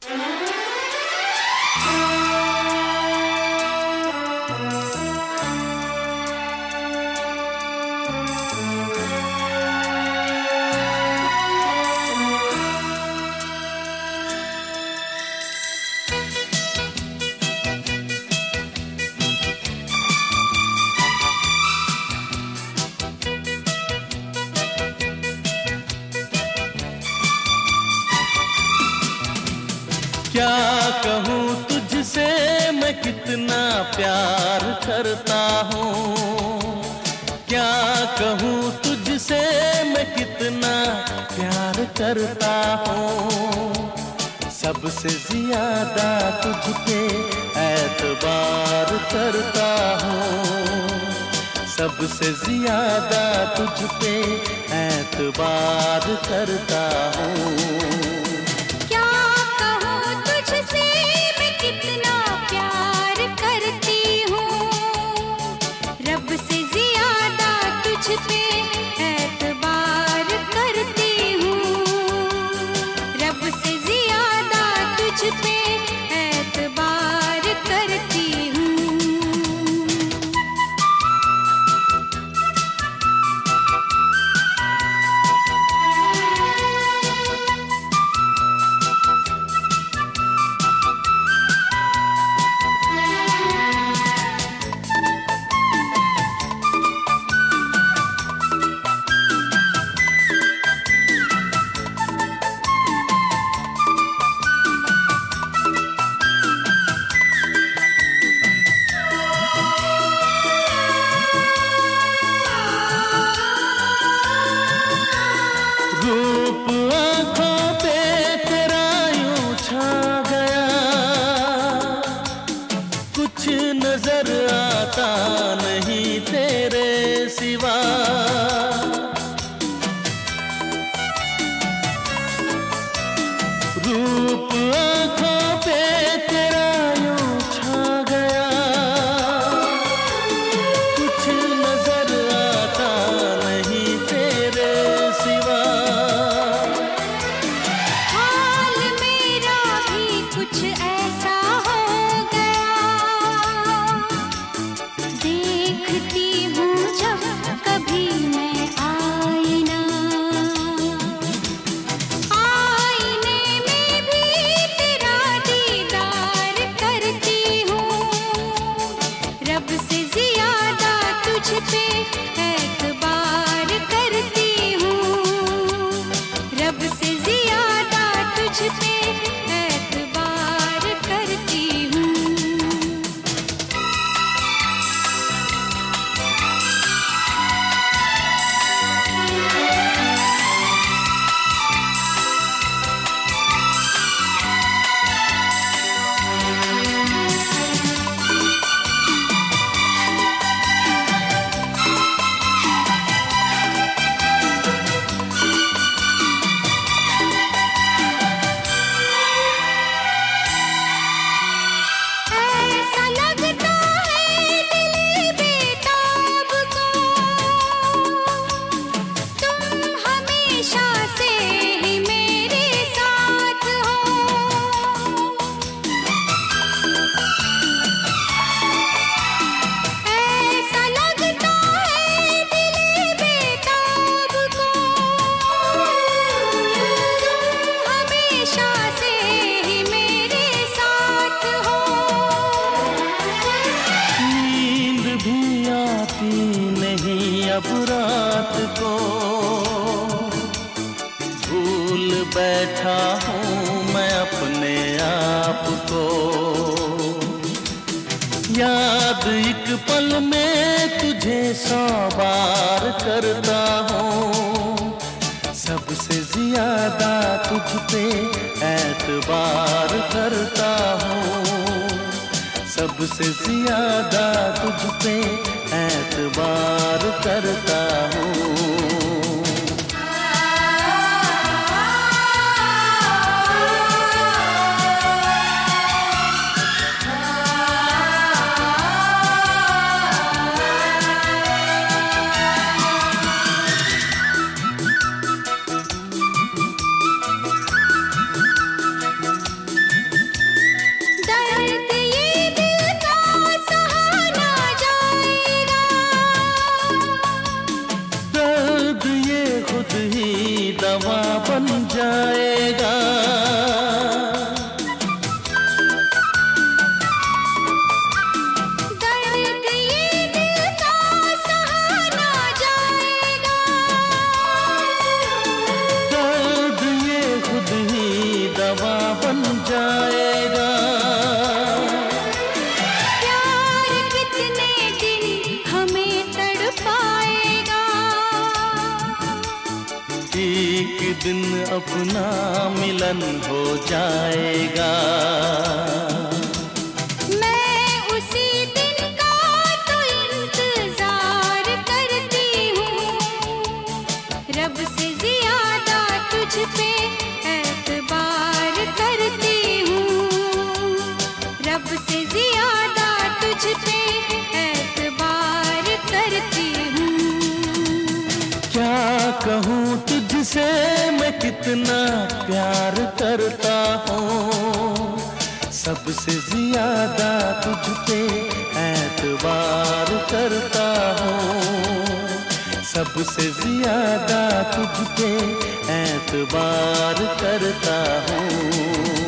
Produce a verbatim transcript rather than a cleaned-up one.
क्या कहूँ तुझसे मैं कितना प्यार करता हूँ, क्या कहूँ तुझसे मैं कितना प्यार करता हूँ। सबसे ज्यादा तुझ पे एतबार करता हूँ, सबसे ज्यादा तुझ पे एतबार करता हूँ। नजर आता नहीं तेरे सिवा, रूप आँखों पे तेरा यूं छा गया, कुछ नजर आता नहीं तेरे सिवा। हाल मेरा भी कुछ ऐसा हो गया, देखती हूँ जब कभी मैं आईना, आईने में भी तेरा दीदार करती हूँ। रब से ज्यादा तुझ पे एतबार करती हूँ, रब से ज्यादा तुझ पे एतबार करती हूँ। ऐसा लगता है दिल बेताब को, तुम हमेशा से ही मेरे साथ हो। ऐसा लगता है दिल बेताब को, तुम हमेशा से ही मेरे साथ हो। नींद भी आती नहीं अब रात को, भूल बैठा हूँ मैं अपने आप को। याद एक पल में तुझे सौ बार करता हूँ, सबसे ज्यादा तुझ पे एतबार करता हूँ, सबसे ज्यादा तुझ पे एतबार करता हूँ। जाएगा। प्यार कितने दिन हमें तड़पाएगा। एक दिन अपना मिलन हो जाएगा। मैं उसी दिन का तो इंतजार करती हूँ। रब से ज्यादा तुझ पे एतबार करती हूँ। रब से ज्यादा तुझ पे एतबार करती हूँ। क्या कहूँ तुझसे मैं कितना प्यार करता हूँ। सबसे ज्यादा तुझ पे एतबार करता हूँ। सबसे ज्यादा तुझ पे एतबार करता हूँ।